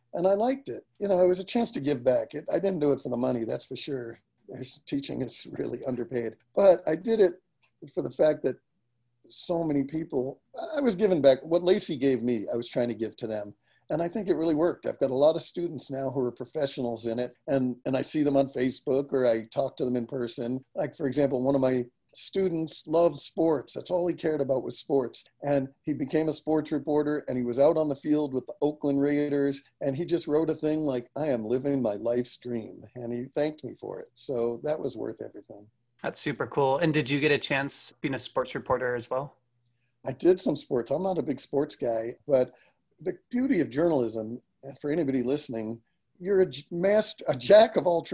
and I liked it. You know, it was a chance to give back. I didn't do it for the money, that's for sure. Teaching is really underpaid, but I did it for the fact that so many people, I was giving back what Lacey gave me, I was trying to give to them. And I think it really worked. I've got a lot of students now who are professionals in it, and I see them on Facebook or I talk to them in person. Like, for example, one of my students loved sports. That's all he cared about was sports. And he became a sports reporter, and he was out on the field with the Oakland Raiders, and he just wrote a thing like, I am living my life's dream. And he thanked me for it. So that was worth everything. That's super cool. And did you get a chance being a sports reporter as well? I did some sports. I'm not a big sports guy, but the beauty of journalism, for anybody listening, you're a jack of all trades.